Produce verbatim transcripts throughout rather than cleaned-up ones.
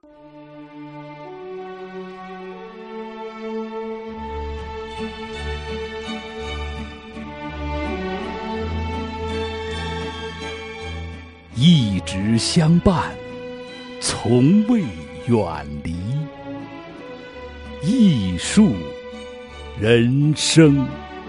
一直相伴，从未远离。艺术人生。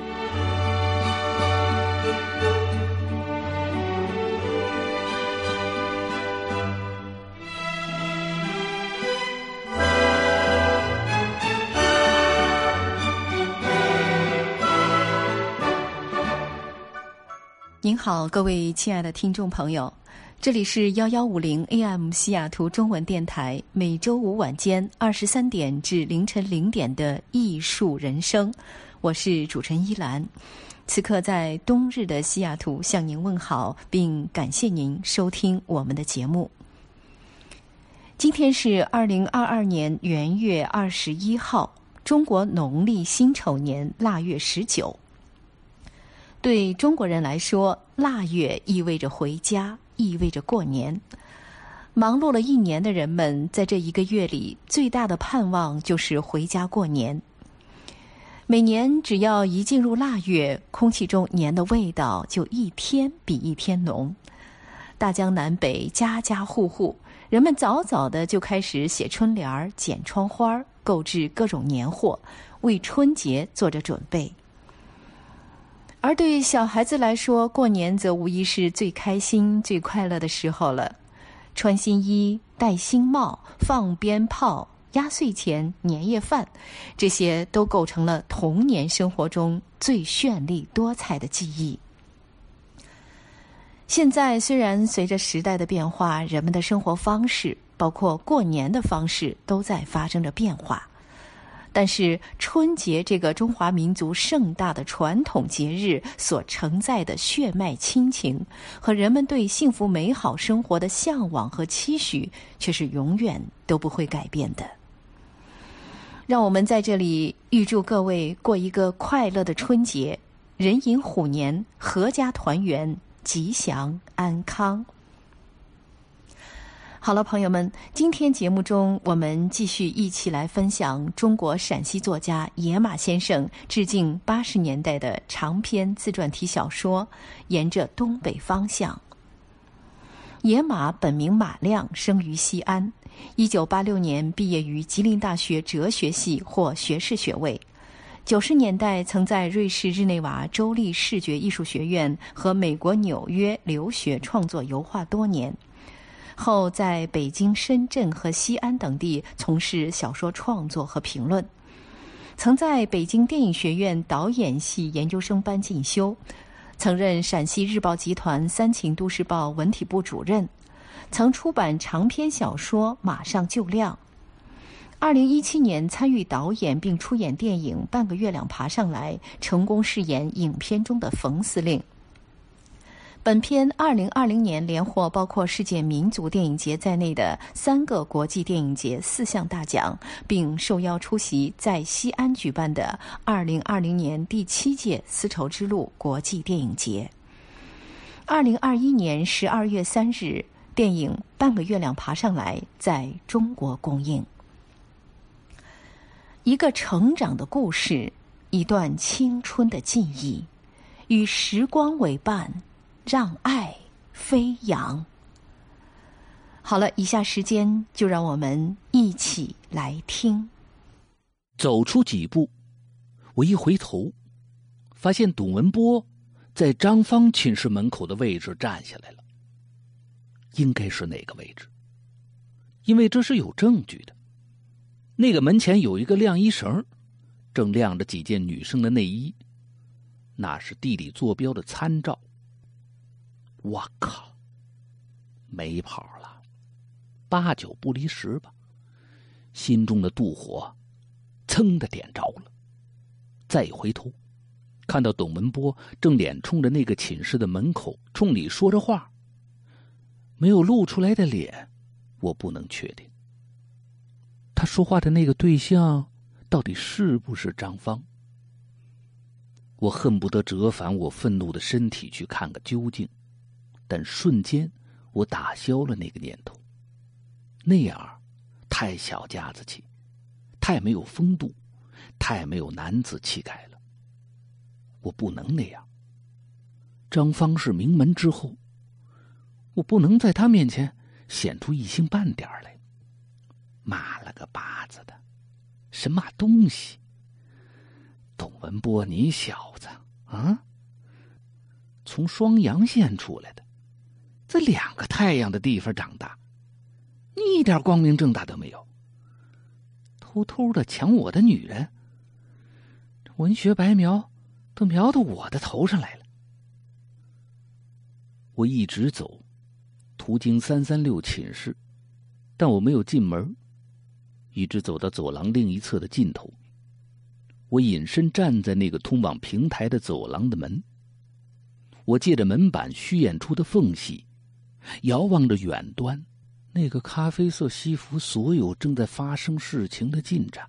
您好，各位亲爱的听众朋友，这里是一一五零 A M 西雅图中文电台，每周五晚间二十三点至凌晨零点的艺术人生，我是主持人依兰。此刻在冬日的西雅图向您问好，并感谢您收听我们的节目。今天是二零二二年元月二十一号，中国农历辛丑年腊月十九。对中国人来说，腊月意味着回家，意味着过年。忙碌了一年的人们，在这一个月里，最大的盼望就是回家过年。每年只要一进入腊月，空气中年的味道就一天比一天浓。大江南北，家家户户，人们早早的就开始写春联、剪窗花，购置各种年货，为春节做着准备。而对小孩子来说，过年则无疑是最开心、最快乐的时候了。穿新衣、戴新帽、放鞭炮、压岁钱、年夜饭，这些都构成了童年生活中最绚丽多彩的记忆。现在虽然随着时代的变化，人们的生活方式，包括过年的方式，都在发生着变化。但是春节这个中华民族盛大的传统节日所承载的血脉亲情和人们对幸福美好生活的向往和期许，却是永远都不会改变的。让我们在这里预祝各位过一个快乐的春节，人迎虎年，阖家团圆，吉祥安康。好了，朋友们，今天节目中我们继续一起来分享中国陕西作家野马先生致敬八十年代的长篇自传体小说《沿着东北方向》。野马本名马亮，生于西安，一九八六年毕业于吉林大学哲学系，获学士学位。九十年代曾在瑞士日内瓦州立视觉艺术学院和美国纽约留学，创作油画多年。后在北京、深圳和西安等地从事小说创作和评论，曾在北京电影学院导演系研究生班进修，曾任陕西日报集团三秦都市报文体部主任，曾出版长篇小说《马上就亮》。二零一七年参与导演并出演电影《半个月亮爬上来》，成功饰演影片中的冯司令。本片二零二零年连获包括世界民族电影节在内的三个国际电影节四项大奖，并受邀出席在西安举办的二零二零年第七届丝绸之路国际电影节。二零二一年十二月三日，电影《半个月亮爬上来》在中国公映。一个成长的故事，一段青春的记忆，与时光为伴，让爱飞扬。好了，以下时间就让我们一起来听。 走出几步，我一回头，发现董文波在张芳寝室门口的位置站下来了。应该是哪个位置？因为这是有证据的。那个门前有一个晾衣绳，正晾着几件女生的内衣，那是地理坐标的参照。我靠，没跑了，八九不离十吧。心中的妒火噌的点着了。再一回头，看到董文波正脸冲着那个寝室的门口冲你说着话，没有露出来的脸我不能确定他说话的那个对象到底是不是张芳。我恨不得折返我愤怒的身体去看个究竟，但瞬间我打消了那个念头。那样太小家子气，太没有风度，太没有男子气概了。我不能那样。张芳是名门之后，我不能在他面前显出一星半点来。妈了个巴子的，什么东西！董文波，你小子啊，从双阳县出来的，在两个太阳的地方长大，你一点光明正大都没有，偷偷的抢我的女人，文学白描都描到我的头上来了。我一直走，途经三三六寝室，但我没有进门，一直走到走廊另一侧的尽头。我隐身站在那个通往平台的走廊的门，我借着门板虚掩出的缝隙，遥望着远端那个咖啡色西服所有正在发生事情的进展。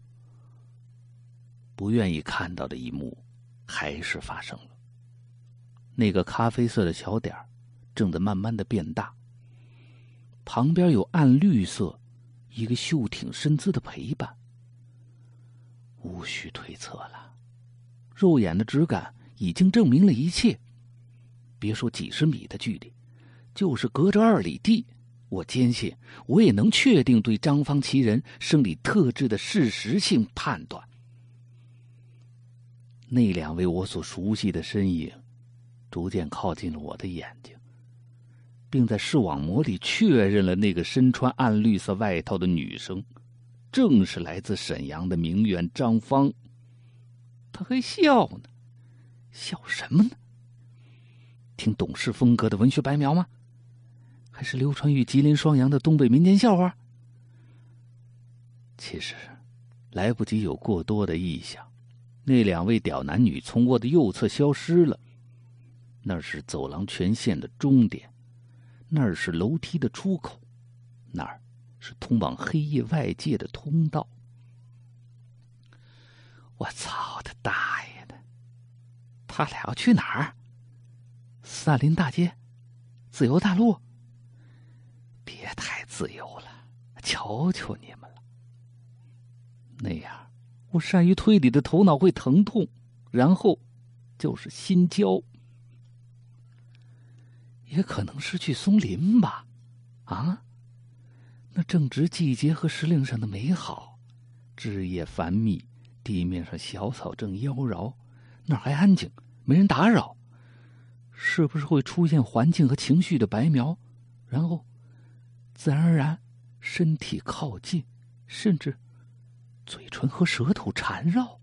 不愿意看到的一幕还是发生了。那个咖啡色的小点正在慢慢的变大，旁边有暗绿色一个秀挺身姿的陪伴。无需推测了，肉眼的质感已经证明了一切。别说几十米的距离，就是隔着二里地，我坚信我也能确定对张芳其人生理特质的事实性判断。那两位我所熟悉的身影逐渐靠近了我的眼睛，并在视网膜里确认了那个身穿暗绿色外套的女生正是来自沈阳的名媛张芳。她还笑呢，笑什么呢？听董氏风格的文学白描吗？还是流传于吉林双阳的东北民间笑话？其实来不及有过多的臆想，那两位屌男女从我的右侧消失了。那是走廊全线的终点，那儿是楼梯的出口，那儿是通往黑夜外界的通道。我操他大爷的！他俩要去哪儿？斯大林大街？自由大陆？别太自由了，求求你们了。那样我善于推理的头脑会疼痛，然后就是心焦。也可能是去松林吧，啊，那正值季节和时令上的美好，枝叶繁密，地面上小草正妖娆，那儿还安静，没人打扰。是不是会出现环境和情绪的白描，然后自然而然身体靠近，甚至嘴唇和舌头缠绕？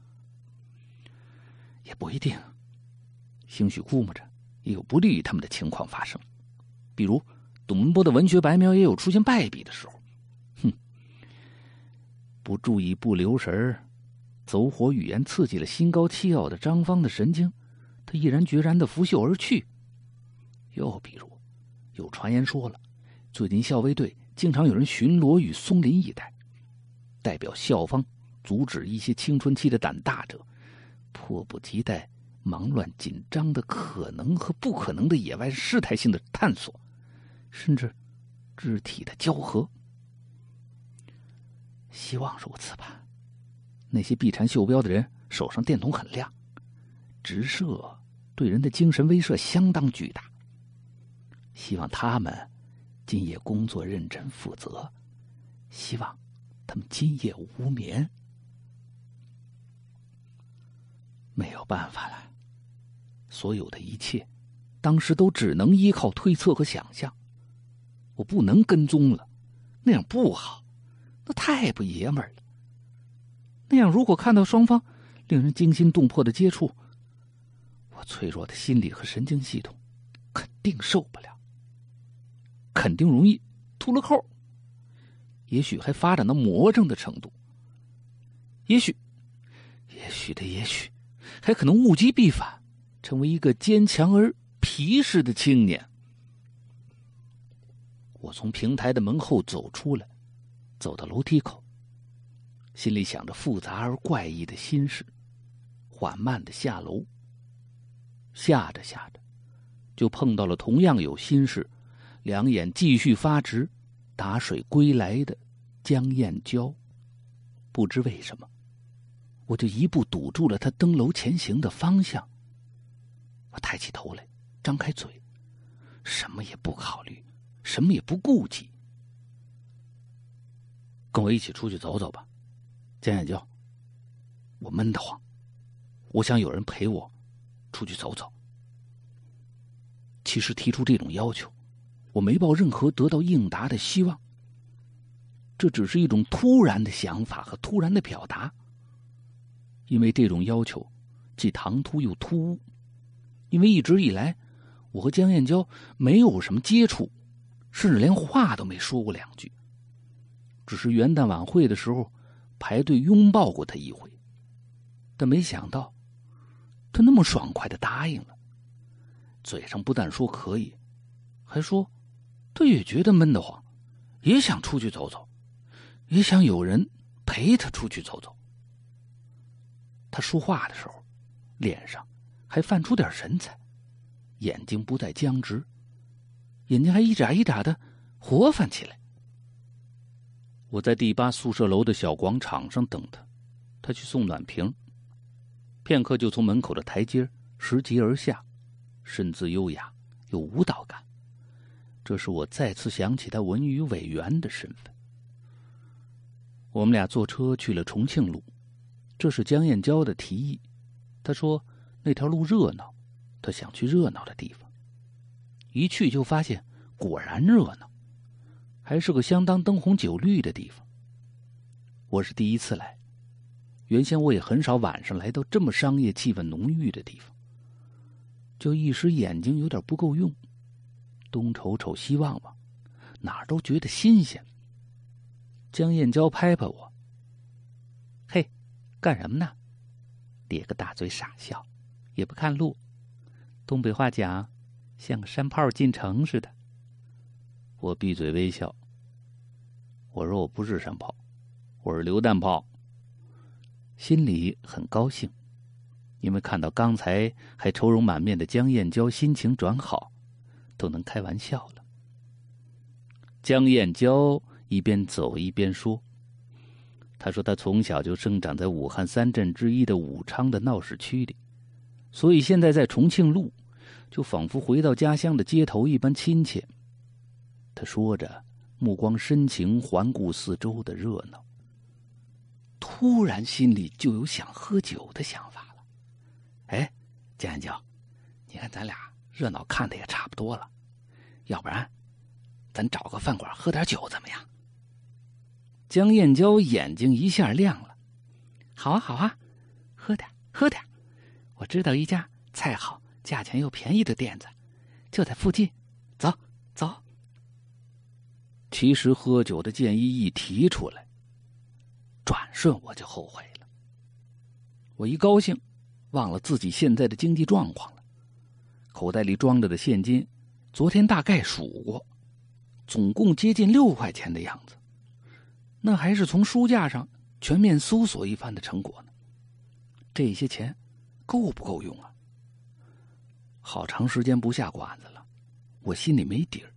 也不一定，兴许估摸着也有不利于他们的情况发生，比如董文波的文学白描也有出现败笔的时候。哼，不注意不留神，走火语言刺激了心高气傲的张芳的神经，他毅然决然地拂袖而去。又比如有传言说了，最近校卫队经常有人巡逻于松林一带，代表校方阻止一些青春期的胆大者迫不及待忙乱紧张的可能和不可能的野外事态性的探索，甚至肢体的交合。希望如此吧。那些避禅袖标的人手上电筒很亮，直射对人的精神威慑相当巨大。希望他们今夜工作认真负责，希望他们今夜无眠。没有办法了，所有的一切当时都只能依靠推测和想象。我不能跟踪了，那样不好，那太不爷们儿了。那样如果看到双方令人惊心动魄的接触，我脆弱的心理和神经系统肯定受不了，肯定容易秃了扣，也许还发展到魔怔的程度，也许也许的也许还可能物极必反，成为一个坚强而皮实的青年。我从平台的门后走出来，走到楼梯口，心里想着复杂而怪异的心事，缓慢的下楼。下着下着就碰到了同样有心事，两眼继续发直，打水归来的江燕娇。不知为什么，我就一步堵住了他登楼前行的方向。我抬起头来，张开嘴，什么也不考虑，什么也不顾忌。跟我一起出去走走吧，江燕娇。我闷得慌，我想有人陪我出去走走。其实提出这种要求，我没抱任何得到应答的希望，这只是一种突然的想法和突然的表达。因为这种要求既唐突又突兀，因为一直以来我和江燕娇没有什么接触，甚至连话都没说过两句，只是元旦晚会的时候排队拥抱过她一回。但没想到她那么爽快地答应了，嘴上不但说可以，还说她也觉得闷得慌，也想出去走走，也想有人陪她出去走走。她说话的时候脸上还泛出点神采，眼睛不再僵直，眼睛还一眨一眨的活泛起来。我在第八宿舍楼的小广场上等她，她去送暖瓶，片刻就从门口的台阶拾级而下，身姿优雅，有舞蹈感。这是我再次想起他文娱委员的身份。我们俩坐车去了重庆路，这是江燕娇的提议。她说那条路热闹，她想去热闹的地方。一去就发现果然热闹，还是个相当灯红酒绿的地方。我是第一次来，原先我也很少晚上来到这么商业气氛浓郁的地方，就一时眼睛有点不够用，东瞅瞅西望望，哪儿都觉得新鲜。江燕娇拍拍我，嘿，干什么呢？咧个大嘴傻笑，也不看路。东北话讲，像个山炮进城似的。我闭嘴微笑，我说我不是山炮，我是榴弹炮。心里很高兴，因为看到刚才还愁容满面的江燕娇心情转好，都能开玩笑了。江燕娇一边走一边说，她说她从小就生长在武汉三镇之一的武昌的闹市区里，所以现在在重庆路就仿佛回到家乡的街头一般亲切。她说着，目光深情环顾四周的热闹，突然心里就有想喝酒的想法了。哎，江燕娇，你看咱俩热闹看的也差不多了，要不然咱找个饭馆喝点酒怎么样？江燕娇眼睛一下亮了，好啊好啊，喝点喝点，我知道一家菜好价钱又便宜的店子，就在附近，走走。其实喝酒的建议一提出来，转瞬我就后悔了。我一高兴忘了自己现在的经济状况了，口袋里装着的现金昨天大概数过，总共接近六块钱的样子，那还是从书架上全面搜索一番的成果呢。这些钱够不够用啊？好长时间不下馆子了，我心里没底儿。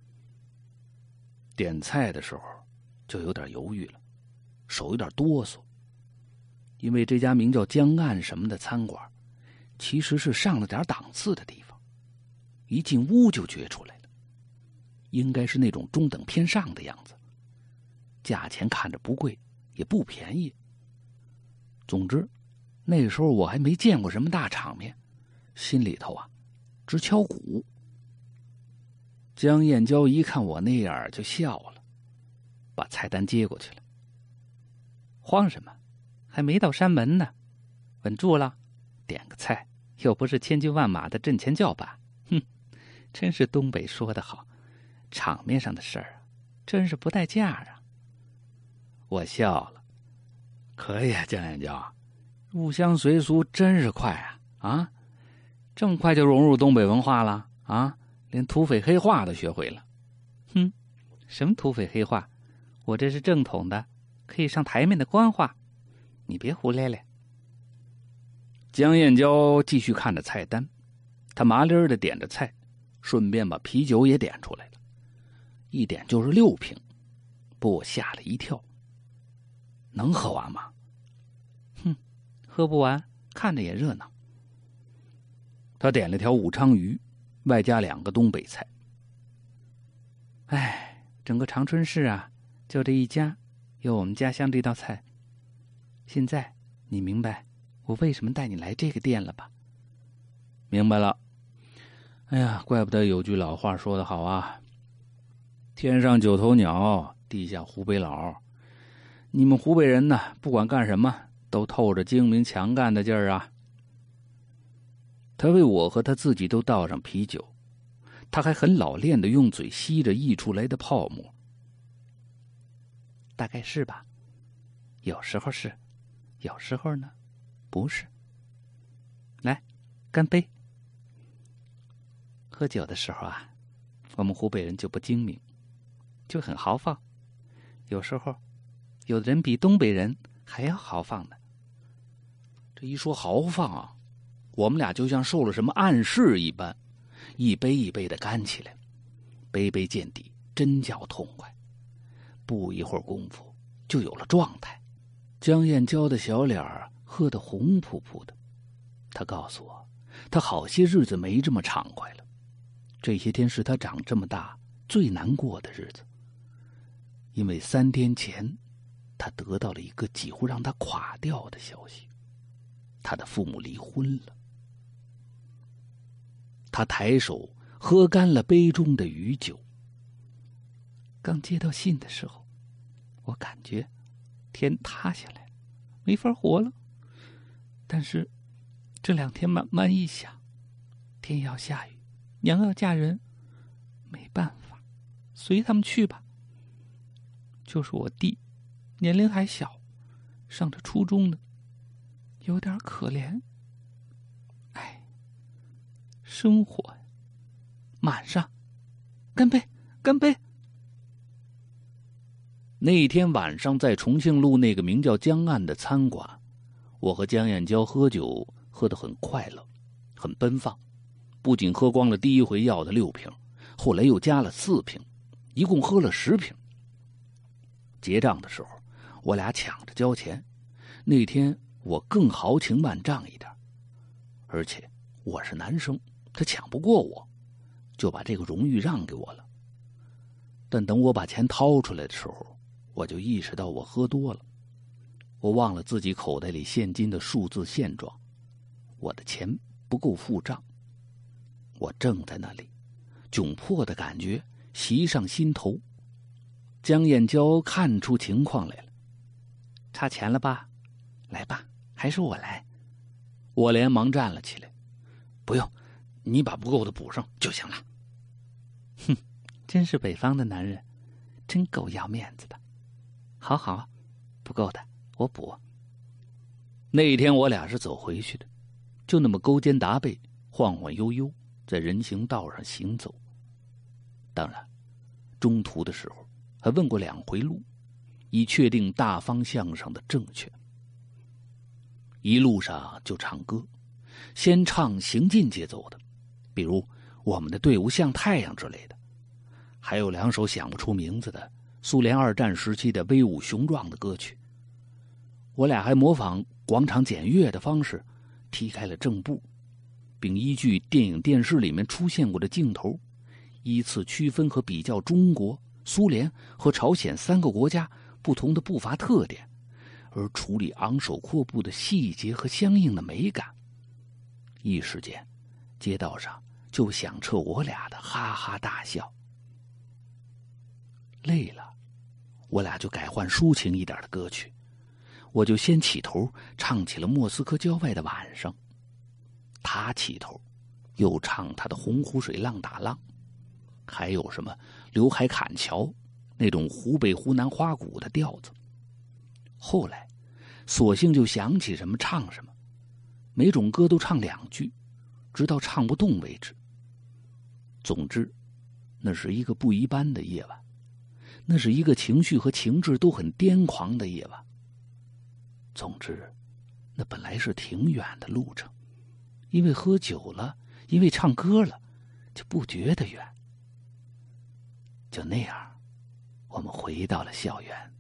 点菜的时候就有点犹豫了，手有点哆嗦，因为这家名叫江岸什么的餐馆其实是上了点档次的地方，一进屋就觉出来了，应该是那种中等偏上的样子，价钱看着不贵也不便宜。总之那时候我还没见过什么大场面，心里头啊直敲鼓。江燕娇一看我那样就笑了，把菜单接过去了。慌什么？还没到山门呢，稳住了，点个菜又不是千军万马的阵前叫板。哼，真是东北说得好，场面上的事儿啊，真是不带价啊。我笑了，可以啊，江燕娇，入乡随俗真是快啊！啊，这么快就融入东北文化了啊！连土匪黑话都学会了。哼，什么土匪黑话？我这是正统的，可以上台面的官话，你别胡咧咧。江燕娇继续看着菜单，她麻利儿的点着菜，顺便把啤酒也点出来了，一点就是六瓶。 把我吓了一跳。能喝完吗？ 哼，喝不完，看着也热闹。 他点了条武昌鱼，外加两个东北菜。 哎，整个长春市啊，就这一家有我们家乡这道菜。现在你明白我为什么带你来这个店了吧？ 明白了。哎呀，怪不得有句老话说得好啊，天上九头鸟，地下湖北佬。你们湖北人呢，不管干什么都透着精明强干的劲儿啊。他为我和他自己都倒上啤酒，他还很老练的用嘴吸着溢出来的泡沫。 大概是吧，有时候是，有时候呢不是。来，干杯。喝酒的时候啊，我们湖北人就不精明，就很豪放。有时候有的人比东北人还要豪放呢。 这一说豪放啊，我们俩就像受了什么暗示一般，一杯一杯的干起来，杯杯见底，真叫痛快。不一会儿功夫就有了状态。江燕娇的小脸儿喝得红扑扑的，她告诉我，她好些日子没这么畅快了。这些天是她长这么大最难过的日子，因为三天前她得到了一个几乎让她垮掉的消息，她的父母离婚了。她抬手喝干了杯中的余酒。 刚接到信的时候，我感觉天塌下来，没法活了。但是这两天慢慢一想，天要下雨，娘要嫁人，没办法，随他们去吧。就是我弟，年龄还小，上着初中呢，有点可怜。哎，生活呀，满上，干杯，干杯！ 那一天晚上，在重庆路那个名叫江岸的餐馆，我和江燕娇喝酒喝得很快乐，很奔放。不仅喝光了第一回要的六瓶，后来又加了四瓶，一共喝了十瓶。结账的时候，我俩抢着交钱。那天我更豪情万丈一点，而且我是男生，他抢不过我，就把这个荣誉让给我了。但等我把钱掏出来的时候，我就意识到我喝多了，我忘了自己口袋里现金的数字现状，我的钱不够付账。我正在那里，窘迫的感觉袭上心头。江燕娇看出情况来了， 差钱了吧？来吧，还是我来。 我连忙站了起来，不用，你把不够的补上就行了。 哼，真是北方的男人，真够要面子的。好好，不够的我补。 那一天我俩是走回去的，就那么勾肩搭背，晃晃悠悠在人行道上行走。当然，中途的时候还问过两回路，以确定大方向上的正确。一路上就唱歌，先唱行进节奏的，比如我们的队伍像太阳之类的，还有两首想不出名字的苏联二战时期的威武雄壮的歌曲。我俩还模仿广场检阅的方式踢开了正步，并依据电影电视里面出现过的镜头，依次区分和比较中国、苏联和朝鲜三个国家不同的步伐特点，而处理昂首阔步的细节和相应的美感。一时间，街道上就响彻我俩的哈哈大笑。累了，我俩就改换抒情一点的歌曲，我就先起头唱起了莫斯科郊外的晚上，他起头又唱他的洪湖水浪打浪，还有什么刘海砍樵那种湖北湖南花鼓的调子。后来索性就想起什么唱什么，每种歌都唱两句，直到唱不动为止。总之，那是一个不一般的夜晚，那是一个情绪和情志都很癫狂的夜晚。总之，那本来是挺远的路程，因为喝酒了，因为唱歌了，就不觉得远。就那样， 我们回到了校园。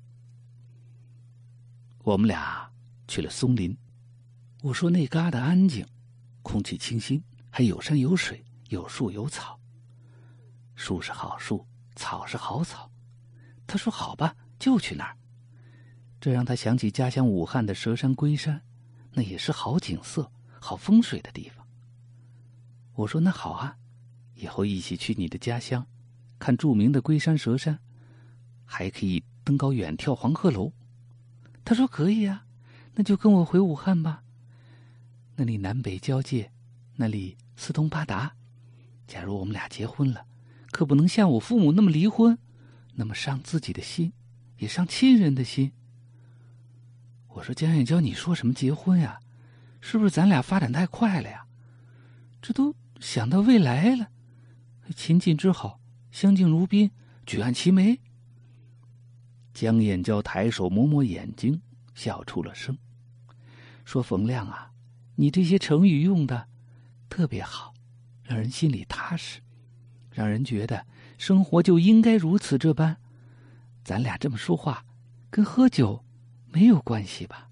我们俩去了松林，我说那旮瘩安静，空气清新，还有山有水，有树有草。树是好树，草是好草。他说好吧，就去那儿。这让他想起家乡武汉的佘山龟山，那也是好景色、好风水的地方。我说那好啊，以后一起去你的家乡，看著名的龟山佘山，还可以登高远眺黄鹤楼。他说可以啊，那就跟我回武汉吧。那里南北交界，那里四通八达。假如我们俩结婚了，可不能像我父母那么离婚，那么伤自己的心，也伤亲人的心。我说江燕娇，你说什么结婚呀？是不是咱俩发展太快了呀？这都想到未来了，秦晋之好，相敬如宾，举案齐眉。江燕娇抬手摸摸眼睛，笑出了声，说冯亮啊，你这些成语用的特别好，让人心里踏实，让人觉得生活就应该如此这般。咱俩这么说话，跟喝酒没有关系吧？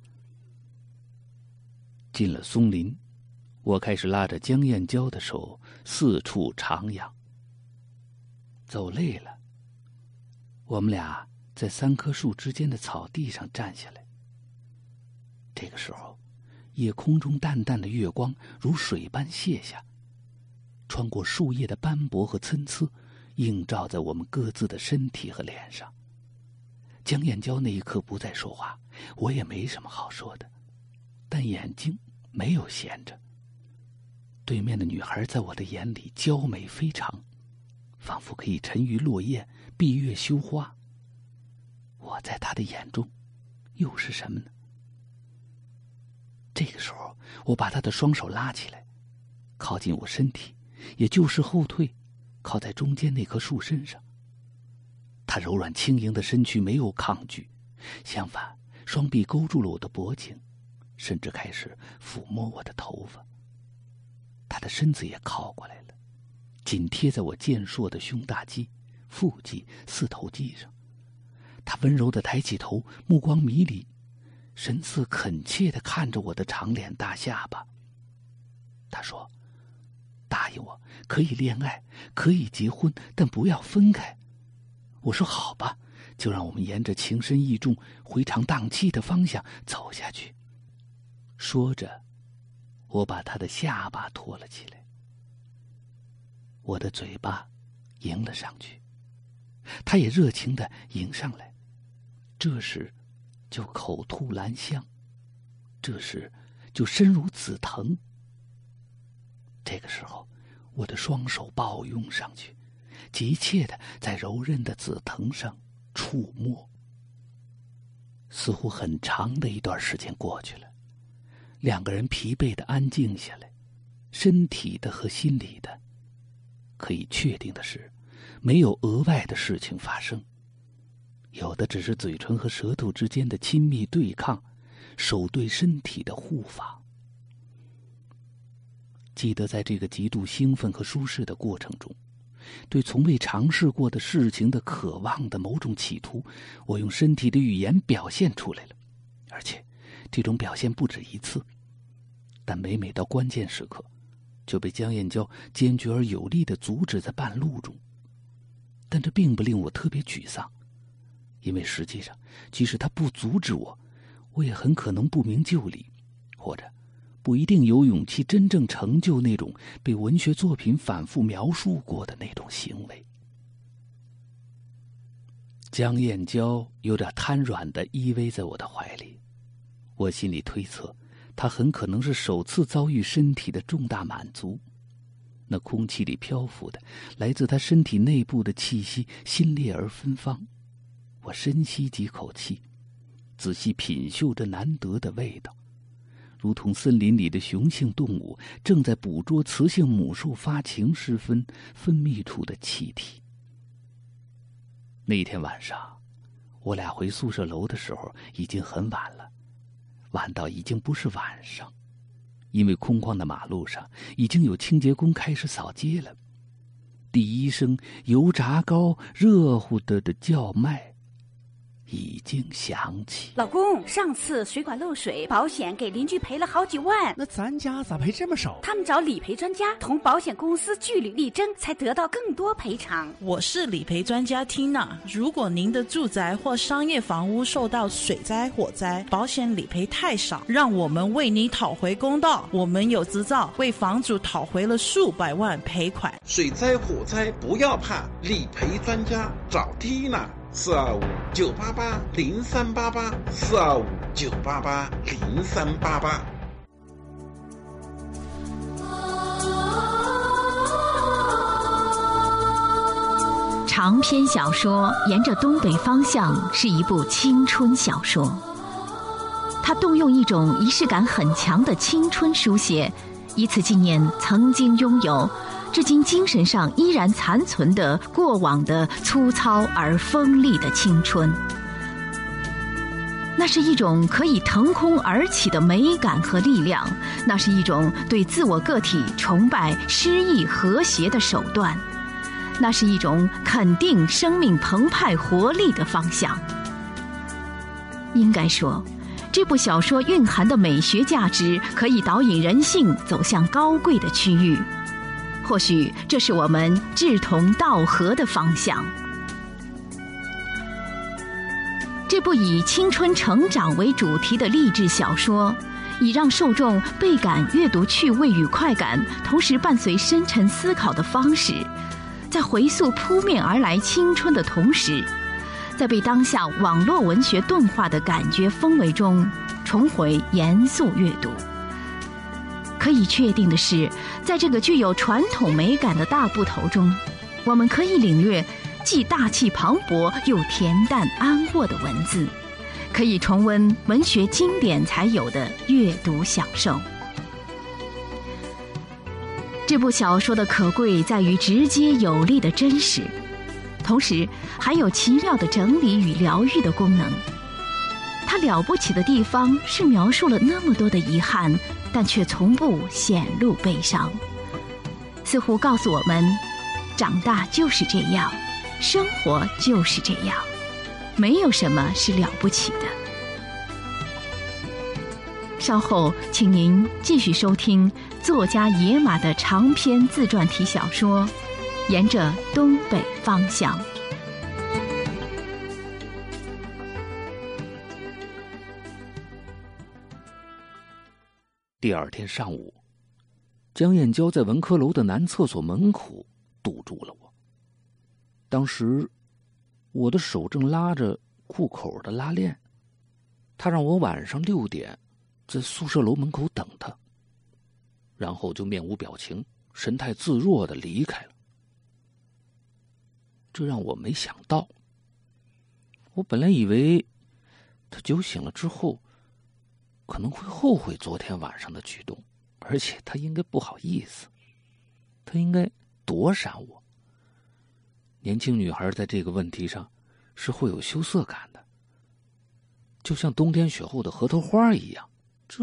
进了松林，我开始拉着江燕娇的手四处徜徉。走累了，我们俩在三棵树之间的草地上站下来。这个时候，夜空中淡淡的月光如水般泻下，穿过树叶的斑驳和参差，映照在我们各自的身体和脸上。江燕娇那一刻不再说话，我也没什么好说的，但眼睛没有闲着。对面的女孩在我的眼里娇美非常，仿佛可以沉鱼落雁，闭月羞花。我在她的眼中又是什么呢？这个时候，我把她的双手拉起来，靠近我身体，也就是后退，靠在中间那棵树身上。她柔软轻盈的身躯没有抗拒，相反，双臂勾住了我的脖颈，甚至开始抚摸我的头发。她的身子也靠过来了，紧贴在我健硕的胸大肌、腹肌、四头肌上。她温柔地抬起头，目光迷离，神色恳切地看着我的长脸大下巴。她说：“答应我，可以恋爱，可以结婚，但不要分开。”我说：“好吧，就让我们沿着情深意重、回肠荡气的方向走下去。”说着，我把她的下巴托了起来，我的嘴巴迎了上去，她也热情地迎上来。这时就口吐兰香，这时就身如紫藤。这个时候，我的双手抱拥上去，急切地在柔韧的紫藤上触摸。似乎很长的一段时间过去了，两个人疲惫地安静下来，身体的和心理的。可以确定的是，没有额外的事情发生，有的只是嘴唇和舌头之间的亲密对抗，手对身体的护法。记得在这个极度兴奋和舒适的过程中，对从未尝试过的事情的渴望的某种企图，我用身体的语言表现出来了，而且这种表现不止一次。但每每到关键时刻，就被江燕娇坚决而有力地阻止在半路中。但这并不令我特别沮丧，因为实际上，即使她不阻止我，我也很可能不明就里，或者不一定有勇气真正成就那种被文学作品反复描述过的那种行为。江燕娇有点瘫软地依偎在我的怀里，我心里推测，她很可能是首次遭遇身体的重大满足。那空气里漂浮的来自她身体内部的气息新烈而芬芳。我深吸几口气，仔细品嗅着难得的味道，如同森林里的雄性动物正在捕捉雌性母兽发情时分分泌出的气体。那天晚上，我俩回宿舍楼的时候已经很晚了，晚到已经不是晚上，因为空旷的马路上已经有清洁工开始扫街了。 第一声油炸糕热乎的的叫卖已经响起。 老公，上次水管漏水，保险给邻居赔了好几万， 那咱家咋赔这么少？ 他们找理赔专家同保险公司据理力争，才得到更多赔偿。 我是理赔专家 Tina， 如果您的住宅或商业房屋受到水灾、火灾，保险理赔太少，让我们为你讨回公道。我们有执照，为房主讨回了数百万赔款。 水灾、火灾不要怕，理赔专家找 Tina。四二五九八八零三八八，四二五九八八零三八八。 长篇小说《沿着东北方向》是一部青春小说，它动用一种仪式感很强的青春书写，以此纪念曾经拥有至今精神上依然残存的过往的粗糙而锋利的青春。那是一种可以腾空而起的美感和力量，那是一种对自我个体崇拜、诗意和谐的手段，那是一种肯定生命澎湃活力的方向。应该说，这部小说蕴含的美学价值可以导引人性走向高贵的区域，或许这是我们志同道合的方向。这部以青春成长为主题的励志小说，以让受众倍感阅读趣味与快感，同时伴随深沉思考的方式，在回溯扑面而来青春的同时，在被当下网络文学钝化的感觉氛围中重回严肃阅读。可以确定的是，在这个具有传统美感的大部头中，我们可以领略既大气磅礴又恬淡安卧的文字，可以重温文学经典才有的阅读享受。这部小说的可贵在于直接有力的真实，同时还有奇妙的整理与疗愈的功能。它了不起的地方是描述了那么多的遗憾，但却从不显露悲伤，似乎告诉我们，长大就是这样，生活就是这样，没有什么是了不起的。稍后请您继续收听作家野马的长篇自传体小说《沿着东北方向》。 第二天上午，江燕娇在文科楼的男厕所门口堵住了我。当时我的手正拉着裤口的拉链，她让我晚上六点在宿舍楼门口等她，然后就面无表情、神态自若地离开了。这让我没想到。我本来以为她酒醒了之后可能会后悔昨天晚上的举动，而且她应该不好意思，她应该躲闪我。年轻女孩在这个问题上是会有羞涩感的，就像冬天雪后的核桃花一样。这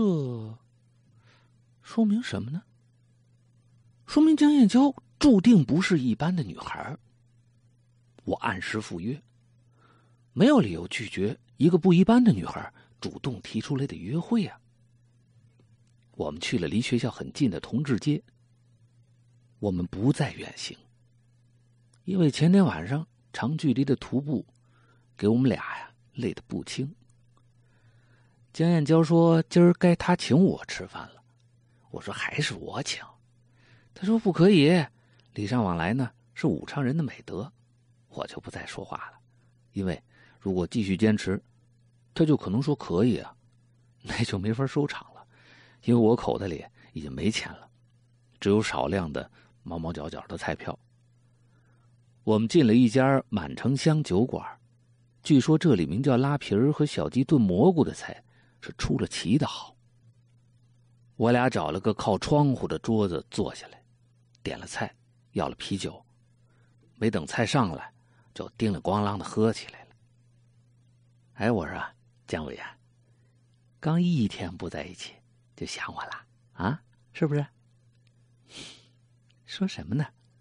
说明什么呢？说明江燕娇注定不是一般的女孩。我按时赴约，没有理由拒绝一个不一般的女孩主动提出来的约会啊。我们去了离学校很近的同志街。我们不再远行，因为前天晚上长距离的徒步给我们俩呀累得不轻。江燕娇说今儿该她请我吃饭了，我说还是我请。她说不可以，礼尚往来呢是武昌人的美德。我就不再说话了，因为如果继续坚持，他就可能说可以啊，那就没法收场了，因为我口袋里已经没钱了，只有少量的毛毛角角的菜票。我们进了一家满城香酒馆，据说这里名叫拉皮儿和小鸡炖蘑菇的菜是出了奇的好。我俩找了个靠窗户的桌子坐下来，点了菜，要了啤酒，没等菜上来就叮了咣啷的喝起来了。哎，我说姜伟啊，刚一天不在一起就想我了啊，是不是？说什么呢？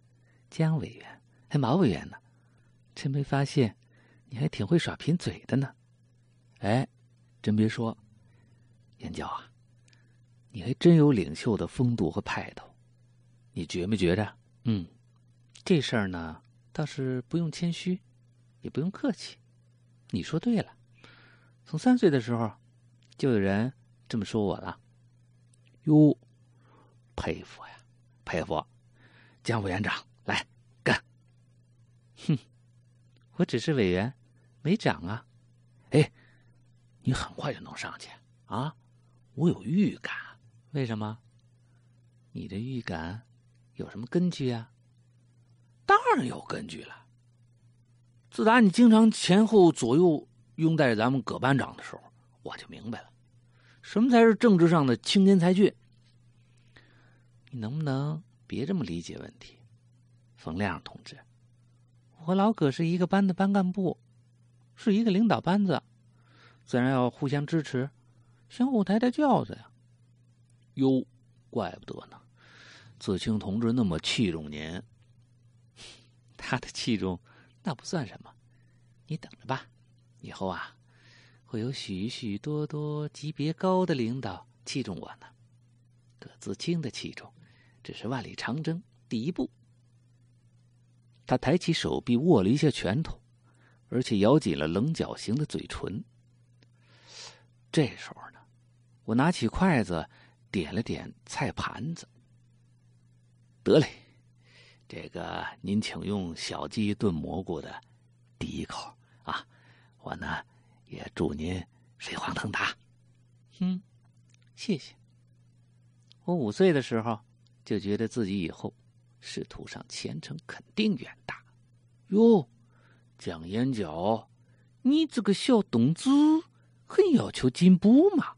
姜委员，还毛委员呢，真没发现你还挺会耍贫嘴的呢。哎，真别说，燕娇啊，你还真有领袖的风度和派头，你觉没觉着？嗯，这事儿呢，倒是不用谦虚，也不用客气。你说对了，从三岁的时候，就有人这么说我了。哟，佩服呀，佩服！姜委员长，来干！哼，我只是委员，没长啊。哎，你很快就能上去啊！我有预感。为什么？你的预感有什么根据啊？当然有根据了。自打你经常前后左右拥戴咱们葛班长的时候，我就明白了，什么才是政治上的青年才俊。你能不能别这么理解问题？冯亮同志，我和老葛是一个班的班干部，是一个领导班子，自然要互相支持，相互抬抬轿子呀。哟，怪不得呢，自清同志那么器重您。他的器重那不算什么，你等着吧，以后啊，会有许许多多级别高的领导器重我呢。葛自清的器重只是万里长征第一步。他抬起手臂握了一下拳头，而且咬紧了棱角形的嘴唇。这时候呢，我拿起筷子点了点菜盘子。得嘞，这个您请用小鸡炖蘑菇的第一口啊，我呢也祝您飞黄腾达。嗯，谢谢。我五岁的时候就觉得自己以后仕途上前程肯定远大。哟，蒋眼角，你这个小董子很要求进步嘛。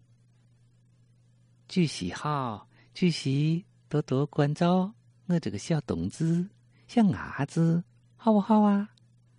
据喜好，据喜多多关照我这个小董子、小伢子，好不好啊？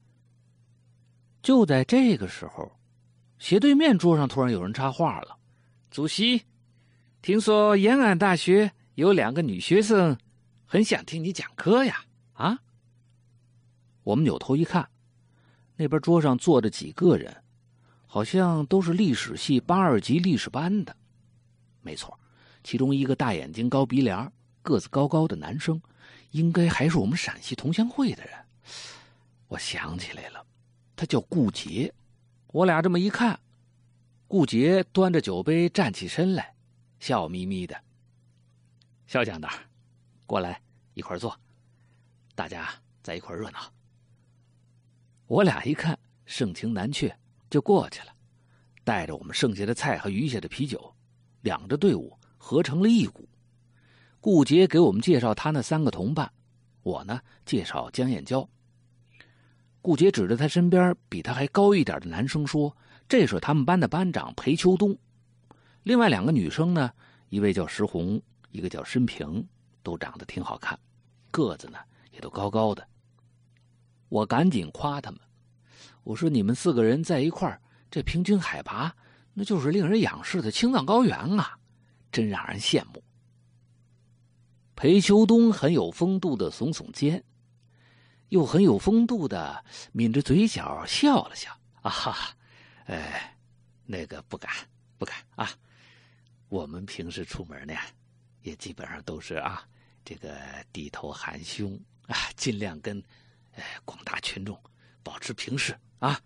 就在这个时候，斜对面桌上突然有人插话了：“主席，听说延安大学有两个女学生，很想听你讲课呀。”啊！我们扭头一看，那边桌上坐着几个人，好像都是历史系八二级历史班的。没错，其中一个大眼睛、高鼻梁、个子高高的男生，应该还是我们陕西同乡会的人。我想起来了，他叫顾杰。我俩这么一看，顾杰端着酒杯站起身来，笑眯眯的：“肖讲的，过来一块坐，大家在一块热闹。”我俩一看盛情难却，就过去了，带着我们剩下的菜和余下的啤酒，两支队伍合成了一股。顾杰给我们介绍他那三个同伴，我呢介绍江燕娇。顾杰指着他身边比他还高一点的男生说：“这是他们班的班长裴秋冬。”另外两个女生呢，一位叫石红，一个叫申平，都长得挺好看，个子呢也都高高的。我赶紧夸他们，我说：“你们四个人在一块儿，这平均海拔那就是令人仰视的青藏高原啊，真让人羡慕。”裴秋冬很有风度的耸耸肩，又很有风度的抿着嘴角笑了笑：“啊哈，哎，那个不敢不敢啊，我们平时出门呢，也基本上都是啊，这个低头含胸啊，尽量跟哎广大群众保持平视啊。”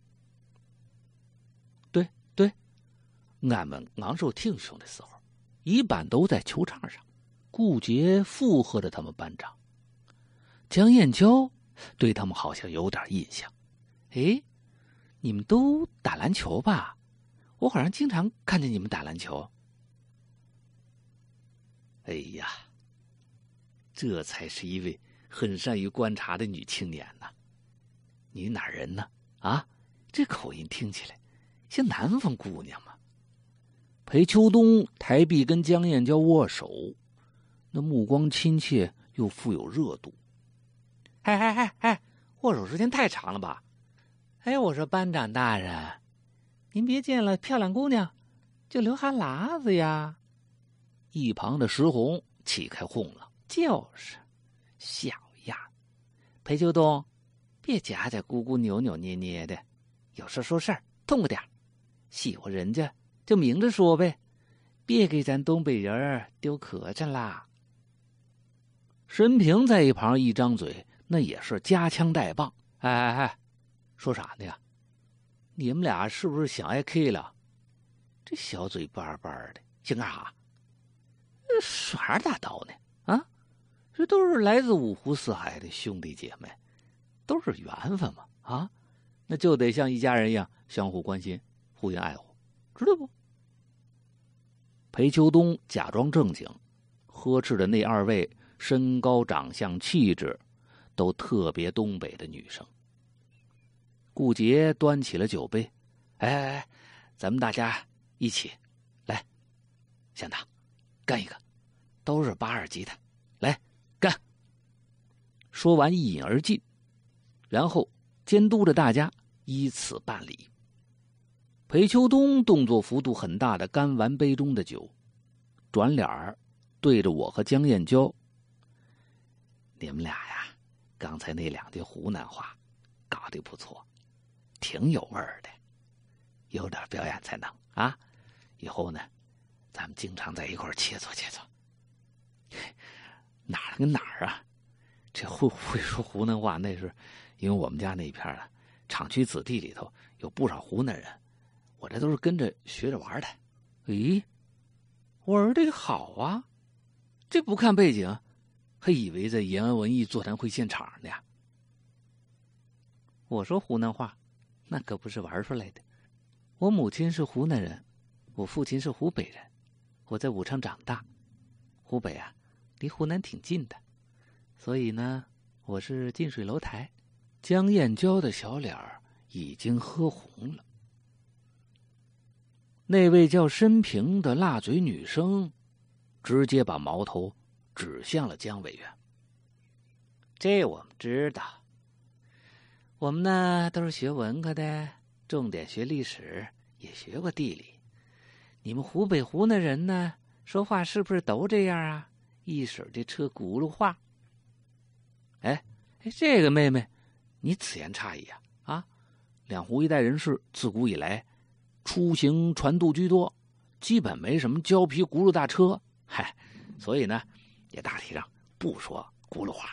对对，俺们昂首挺胸的时候，一般都在球场上。顾杰附和着他们班长，江燕娇对他们好像有点印象。哎，你们都打篮球吧？我好像经常看见你们打篮球。哎呀，这才是一位很善于观察的女青年呐！你哪人呢？啊，这口音听起来像南方姑娘嘛。裴秋冬抬臂跟江燕娇握手，那目光亲切又富有热度。哎哎哎哎，握手时间太长了吧？哎，我说班长大人，您别见了漂亮姑娘就流哈喇子呀。一旁的石红气开哄了：“就是，小样， 裴秋东，别家家咕咕扭扭捏捏的，有事说事儿，痛快点儿。喜欢人家就明着说呗，别给咱东北人丢磕碜啦。申平在一旁一张嘴，那也是夹枪带棒。哎哎哎，说啥呢呀？你们俩是不是想挨 K 了？这小嘴巴巴的，想干啥？耍大刀呢？啊，这都是来自五湖四海的兄弟姐妹，都是缘分嘛！啊，那就得像一家人一样相互关心、互相爱护，知道不？裴秋东假装正经，呵斥的那二位身高、长相、气质都特别东北的女生。顾杰端起了酒杯，哎哎哎，咱们大家一起来，向导干一个，都是八二级的，来干！说完一饮而尽，然后监督着大家依此办理。裴秋东动作幅度很大的干完杯中的酒，转脸儿对着我和江燕娇：“你们俩呀，刚才那两句湖南话搞得不错，挺有味儿的，有点表演才能啊！以后呢，咱们经常在一块儿切磋切磋。哪儿跟哪儿啊？这会会说湖南话，那是因为我们家那片啊，厂区子弟里头有不少湖南人，我这都是跟着学着玩的。咦，玩的好啊！这不看背景，还以为在延安文艺座谈会现场呢。我说湖南话，那可不是玩出来的。我母亲是湖南人，我父亲是湖北人，我在武昌长大。湖北啊，离湖南挺近的，所以呢，我是近水楼台。江燕娇的小脸儿已经喝红了。那位叫申平的辣嘴女生，直接把矛头指向了江委员。这我们知道，我们呢都是学文科的，重点学历史，也学过地理。你们湖北湖南人呢，说话是不是都这样啊？一手的车轱辘话。哎哎，这个妹妹，你此言差矣啊！啊，两湖一带人士自古以来出行船渡居多，基本没什么胶皮轱辘大车，嗨，所以呢，也大体上不说轱辘话。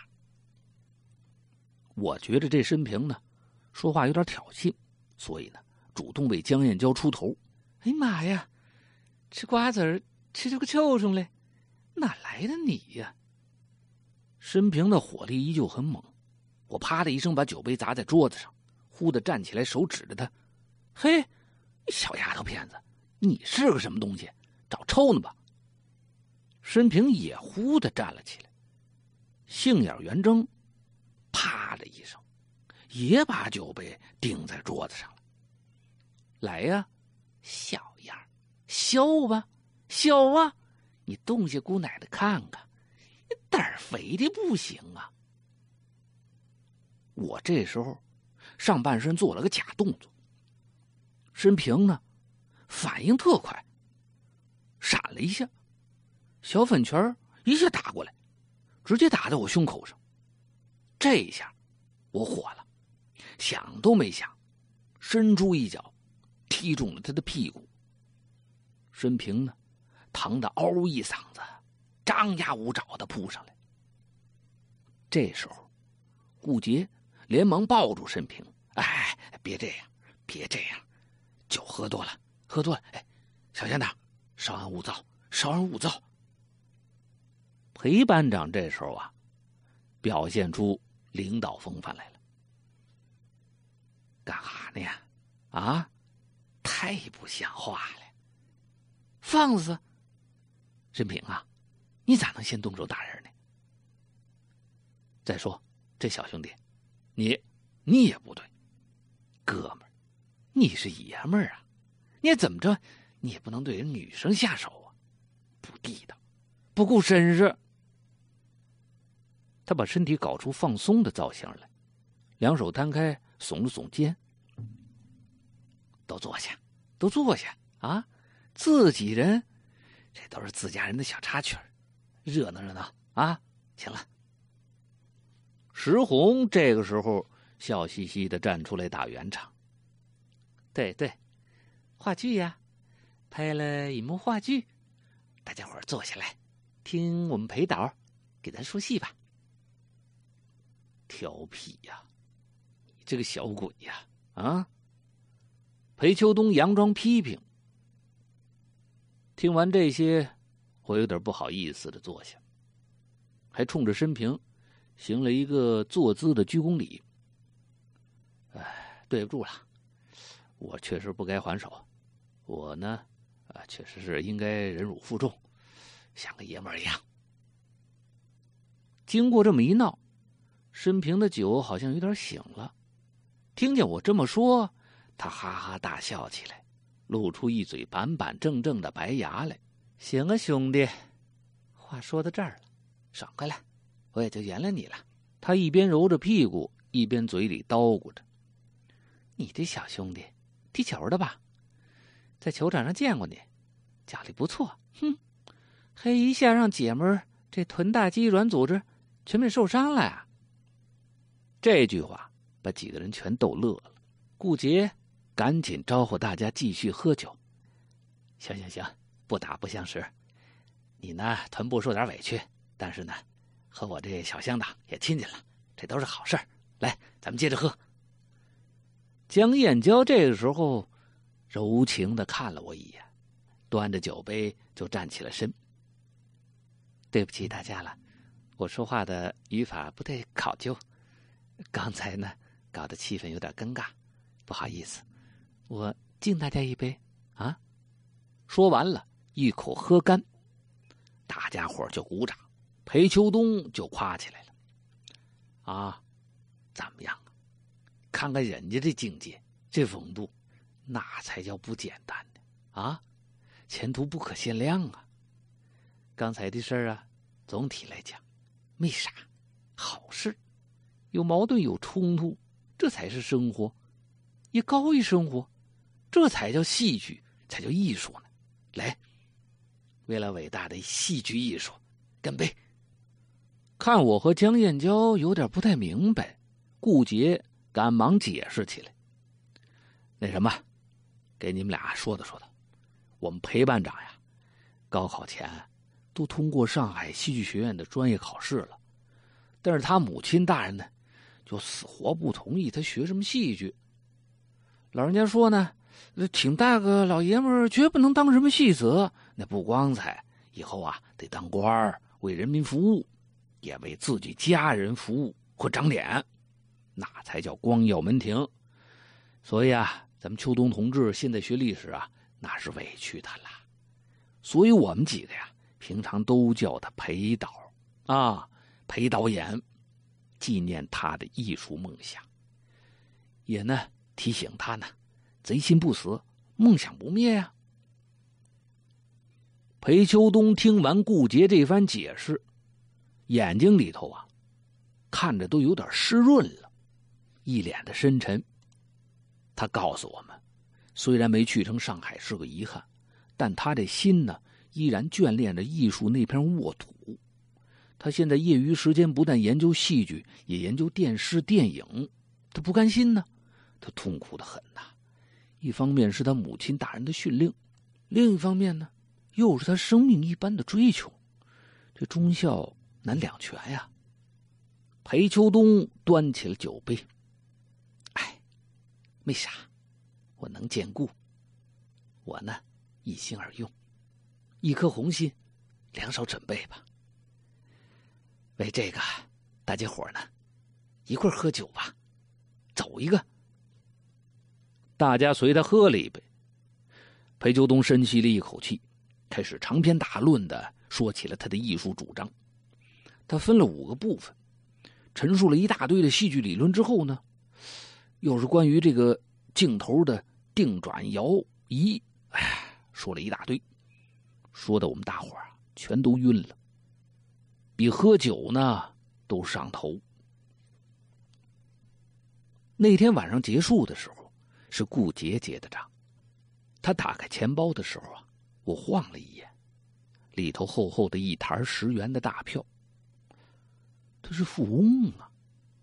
我觉得这申平呢，说话有点挑衅，所以呢，主动为江燕娇出头。哎妈呀，吃瓜子儿吃出个臭虫来，哪来的你呀？申平的火力依旧很猛，我啪的一声把酒杯砸在桌子上，忽地站起来，手指着他：“嘿，小丫头片子，你是个什么东西？找抽呢吧？”申平也忽地站了起来，杏眼圆睁，啪的一声，也把酒杯顶在桌子上了。来呀，小样，笑吧，笑啊！你动下姑奶奶看看，你胆儿肥的不行啊！我这时候上半身做了个假动作，申平呢反应特快，闪了一下，小粉拳一下打过来，直接打在我胸口上。这一下我火了，想都没想，伸出一脚踢中了他的屁股。申平呢疼得嗷一嗓子，张牙舞爪的扑上来。这时候顾杰连忙抱住申平：“哎，别这样，别这样，酒喝多了，喝多了。哎，小县长，稍安勿躁，稍安勿躁。”裴班长这时候啊，表现出领导风范来了。干哈呢呀？啊，太不像话了！放肆！申平啊，你咋能先动手打人呢？再说，这小兄弟，你你也不对，哥们儿，你是爷们儿啊，你怎么着，你也不能对人女生下手啊，不地道，不顾绅士。他把身体搞出放松的造型来，两手摊开，耸了耸肩。都坐下，都坐下啊！自己人，这都是自家人的小插曲，热闹热闹啊！行了。 石红这个时候笑嘻嘻的站出来打圆场。对对，话剧呀，拍了一幕话剧，大家伙儿坐下来，听我们裴导给咱说戏吧。调皮呀，你这个小鬼呀，啊！裴秋东佯装批评。听完这些，我有点不好意思的坐下，还冲着申平行了一个坐姿的鞠躬礼。哎，对不住了，我确实不该还手，我呢，啊，确实是应该忍辱负重，像个爷们儿一样。经过这么一闹，申平的酒好像有点醒了，听见我这么说，他哈哈大笑起来，露出一嘴板板正正的白牙来。行啊，兄弟，话说到这儿了，爽快了，我也就原谅你了。他一边揉着屁股，一边嘴里叨咕着：“你这小兄弟，踢球的吧？在球场上见过你，脚力不错。哼，嘿一下让姐们儿这臀大肌软组织全面受伤了呀！”这句话把几个人全逗乐了。顾杰赶紧招呼大家继续喝酒。行行行，不打不相识。你呢，臀部受点委屈，但是呢，和我这小乡党也亲近了，这都是好事儿。来，咱们接着喝。江燕娇这个时候柔情的看了我一眼，端着酒杯就站起了身。对不起大家了，我说话的语法不太考究，刚才呢搞得气氛有点尴尬，不好意思，我敬大家一杯啊！说完了，一口喝干，大家伙就鼓掌，裴秋东就夸起来了。啊，怎么样啊？看看人家这境界，这风度，那才叫不简单呢！啊，前途不可限量啊！刚才的事儿啊，总体来讲，没啥，好事。有矛盾有冲突，这才是生活，也高于生活，这才叫戏剧，才叫艺术呢。来，为了伟大的戏剧艺术，干杯！看我和江燕娇有点不太明白，顾杰赶忙解释起来。那什么，给你们俩说道说道，我们裴班长呀，高考前都通过上海戏剧学院的专业考试了，但是他母亲大人呢，就死活不同意他学什么戏剧。老人家说呢，挺大个老爷们儿绝不能当什么戏子，那不光彩，以后啊得当官儿，为人民服务，也为自己家人服务或长脸，那才叫光耀门庭。所以啊，咱们秋冬同志现在学历史啊，那是委屈他了。所以我们几个呀，平常都叫他裴导啊，裴导演，纪念他的艺术梦想，也呢提醒他呢，贼心不死，梦想不灭呀、啊。裴秋东听完顾杰这番解释，眼睛里头啊，看着都有点湿润了，一脸的深沉。他告诉我们，虽然没去成上海是个遗憾，但他这心呢，依然眷恋着艺术那片沃土。他现在业余时间不但研究戏剧，也研究电视电影。他不甘心呢，他痛苦得很呐、啊。一方面是他母亲大人的训令，另一方面呢，又是他生命一般的追求，这忠孝难两全呀。裴秋东端起了酒杯，哎，没啥，我能兼顾。我呢，一心二用，一颗红心，两手准备吧。为这个，大家伙呢，一块喝酒吧，走一个。大家随他喝了一杯。裴秋东深吸了一口气，开始长篇大论的说起了他的艺术主张。他分了五个部分，陈述了一大堆的戏剧理论之后呢，又是关于这个镜头的定转摇移，哎，说了一大堆，说的我们大伙儿全都晕了，比喝酒呢都上头。那天晚上结束的时候，是顾杰结的账。他打开钱包的时候啊，我晃了一眼，里头厚厚的一沓十元的大票。他是富翁啊，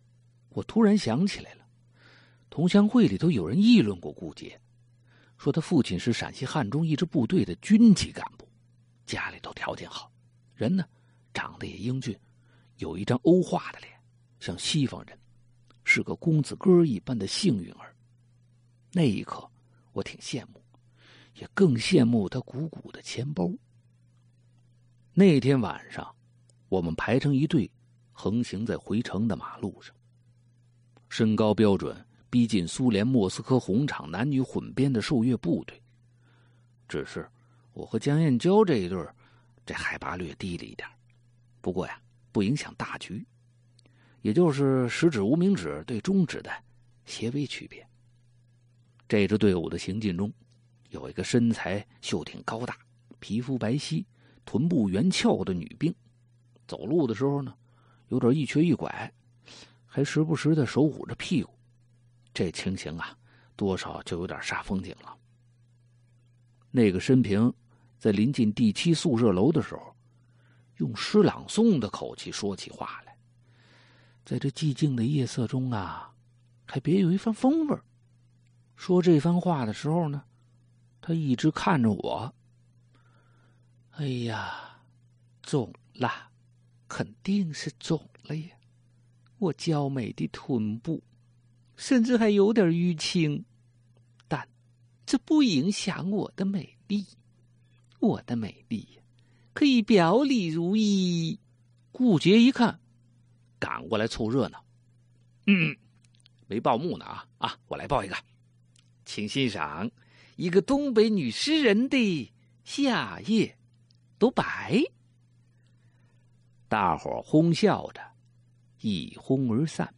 我突然想起来了，同乡会里头有人议论过顾杰，说他父亲是陕西汉中一支部队的军级干部，家里头条件好，人呢长得也英俊，有一张欧化的脸，像西方人，是个公子哥一般的幸运儿。那一刻我挺羡慕，也更羡慕他鼓鼓的钱包。那天晚上我们排成一队，横行在回城的马路上，身高标准逼近苏联莫斯科红场男女混编的受阅部队，只是我和江燕娇这一对这海拔略低了一点，不过呀不影响大局，也就是食指无名指对中指的些微区别。这支队伍的行进中，有一个身材秀挺高大、皮肤白皙、臀部圆翘的女兵，走路的时候呢有点一瘸一拐，还时不时的手捂着屁股，这情形啊多少就有点煞风景了。那个申平在临近第七宿舍楼的时候，用诗朗诵的口气说起话来，在这寂静的夜色中啊，还别有一番风味。说这番话的时候呢，他一直看着我。哎呀，肿了，肯定是肿了呀！我娇美的臀部，甚至还有点淤青，但这不影响我的美丽。我的美丽呀，可以表里如一。顾杰一看，赶过来凑热闹。嗯，没报幕呢啊啊！我来报一个，请欣赏一个东北女诗人的《夏夜都白》。大伙哄笑着，一哄而散。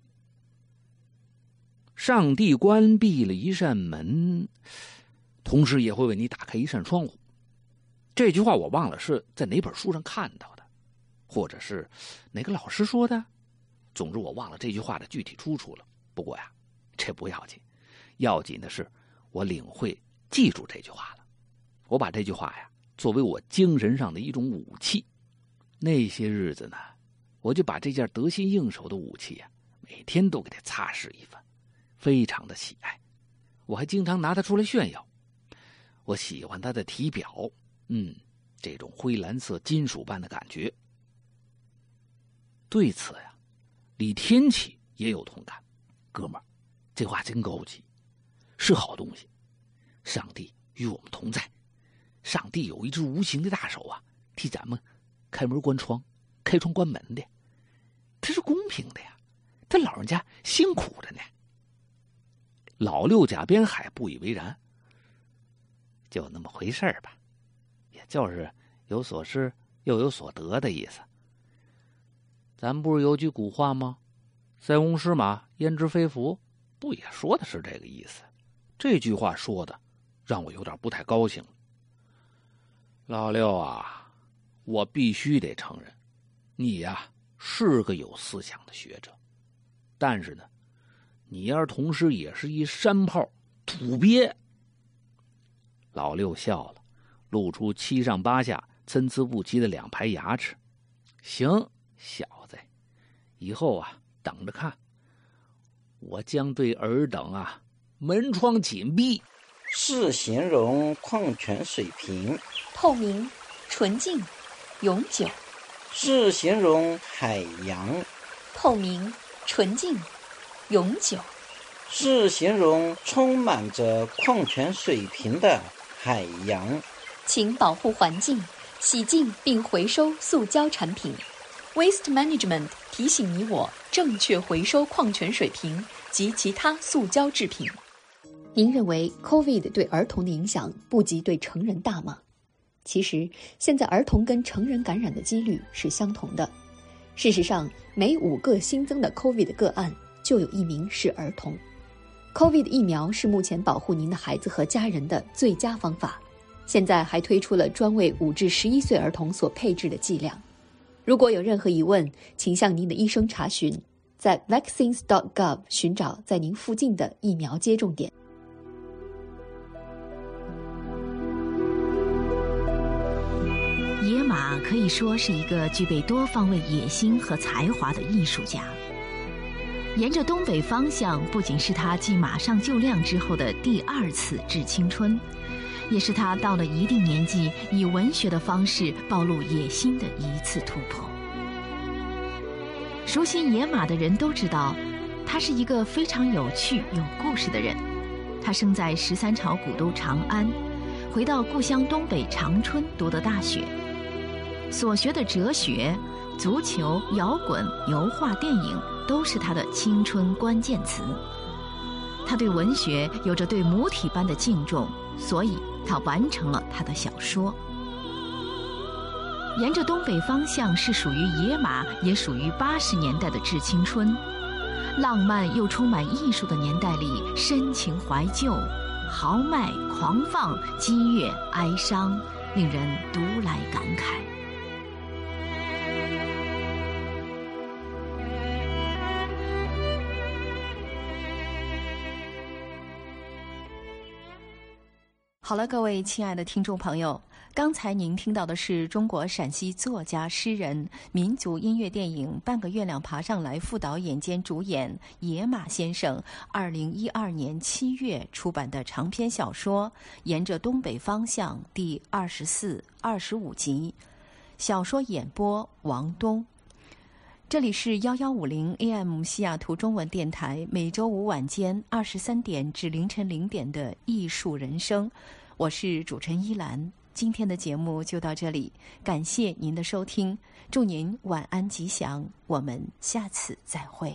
上帝关闭了一扇门，同时也会为你打开一扇窗户。这句话我忘了是在哪本书上看到的，或者是哪个老师说的。总之我忘了这句话的具体出处了。不过呀，这不要紧，要紧的是我领会记住这句话了。我把这句话呀作为我精神上的一种武器。那些日子呢，我就把这件得心应手的武器呀，每天都给它擦拭一番，非常的喜爱。我还经常拿它出来炫耀。我喜欢它的体表，嗯，这种灰蓝色金属般的感觉。对此呀，李天启也有同感。哥们儿，这话真高级，是好东西。上帝与我们同在，上帝有一只无形的大手啊，替咱们开门关窗、开窗关门的，他是公平的呀，他老人家辛苦着呢。老六甲边海不以为然，就那么回事儿吧，也就是有所失又有所得的意思。咱不是有句古话吗？塞翁失马，焉知非福，不也说的是这个意思？这句话说的让我有点不太高兴。老六啊，我必须得承认，你呀是个有思想的学者，但是呢，你要是同时也是一山炮土鳖。老六笑了，露出七上八下参差不齐的两排牙齿。行，小子，以后啊等着看，我将对尔等啊门窗紧闭。 是形容矿泉水瓶， 透明、纯净、永久。 是形容海洋， 透明、纯净、永久。 是形容充满着矿泉水瓶的海洋。 请保护环境，洗净并回收塑胶产品。Waste Management 提醒你我正确回收矿泉水瓶及其他塑胶制品。 您认为 COVID 对儿童的影响不及对成人大吗？其实，现在儿童跟成人感染的几率是相同的。事实上，每五个新增的 COVID 个案就有一名是儿童。COVID 疫苗是目前保护您的孩子和家人的最佳方法。现在还推出了专为五至十一岁儿童所配置的剂量。如果有任何疑问，请向您的医生查询，在 vaccines dot gov 寻找在您附近的疫苗接种点。 野马可以说是一个具备多方位野心和才华的艺术家。 沿着东北方向不仅是他继马上就亮之后的第二次致青春，也是他到了一定年纪以文学的方式暴露野心的一次突破。熟悉野马的人都知道，他是一个非常有趣有故事的人。他生在十三朝古都长安，回到故乡东北长春读的大学，所学的哲学、足球、摇滚、油画、电影都是他的青春关键词。他对文学有着对母体般的敬重，所以他完成了他的小说。沿着东北方向是属于野马，也属于八十年代的致青春。浪漫又充满艺术的年代里，深情怀旧、豪迈狂放、激越哀伤，令人读来感慨。 好了，各位亲爱的听众朋友，刚才您听到的是中国陕西作家、诗人、民族音乐电影《半个月亮爬上来》副导演兼主演野马先生二零一二年七月出版的长篇小说《沿着东北方向》第二十四、二十五集。小说演播王东。这里是幺幺五零 A M 西雅图中文电台，每周五晚间二十三点至凌晨零点的艺术人生，我是主持人依兰。今天的节目就到这里，感谢您的收听，祝您晚安吉祥，我们下次再会。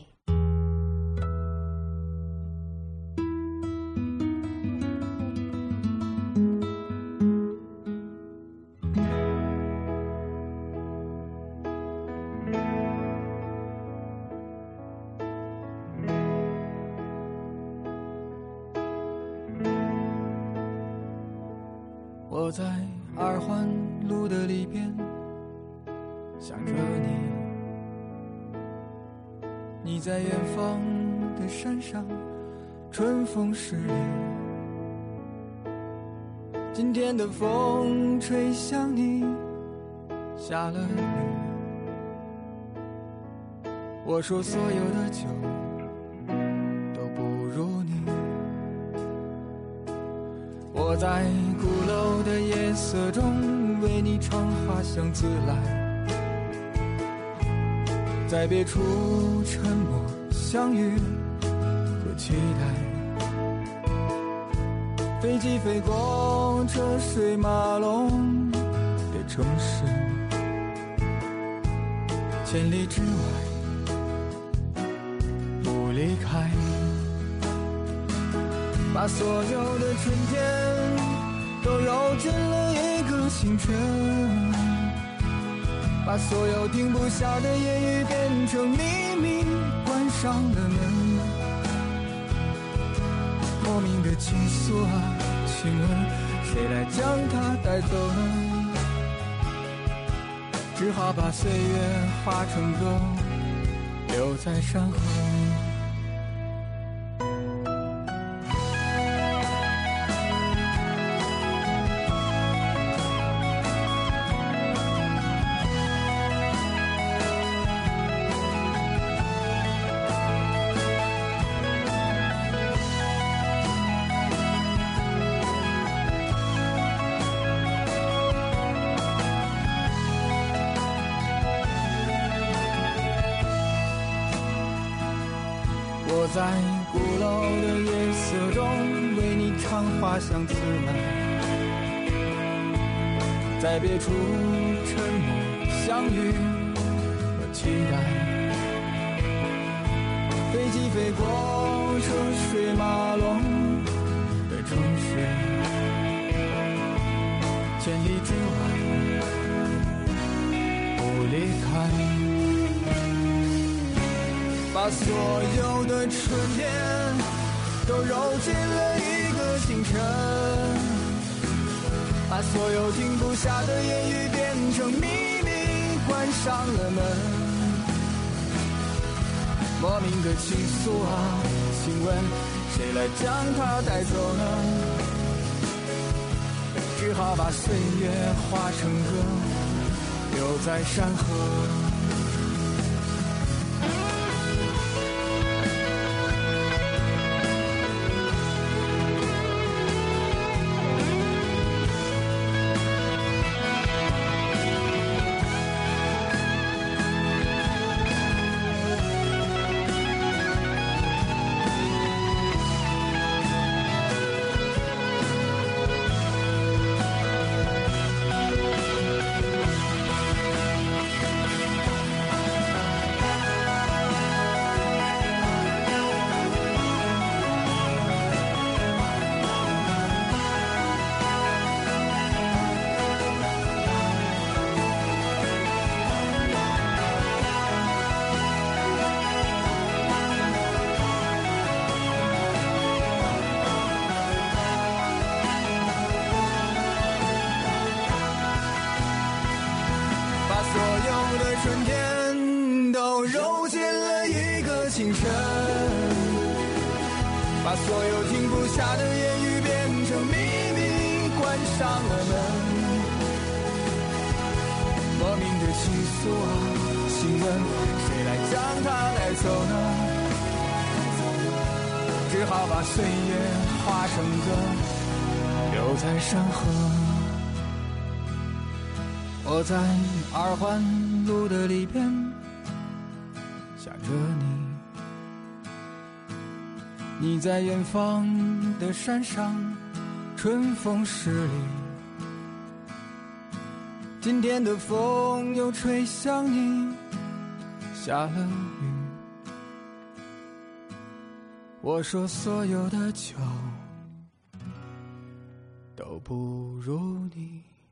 我在二环路的里边想着你，你在远方的山上春风十里，今天的风吹向你，下了雨。我说所有的酒都不如你，我在鼓楼的夜色中为你唱花香自来，在别处沉默相遇和期待，飞机飞过车水马龙的城市，千里之外不离开，把所有的春天都揉进了一个清晨，把所有停不下的言语变成秘密，关上了门。莫名的情愫啊，请问谁来将它带走呢？只好把岁月化成歌，留在山河。我在鼓楼的夜色中为你唱花香自来，在别处沉默相遇和期待，飞机飞过车水马龙的城市，千里之外不离开，把所有的春天都揉进了一个清晨，把所有停不下的言语变成秘密，关上了门。莫名的情愫啊，请问谁来将它带走呢？只好把岁月化成歌，留在山河。 把所有停不下的言语变成秘密，关上了门。莫名的情愫啊，请问谁来将它带走呢？只好把岁月化成歌，留在山河。我在二环路的里边想着你，你在远方的山上，春风十里。今天的风又吹向你，下了雨。我说所有的酒都不如你。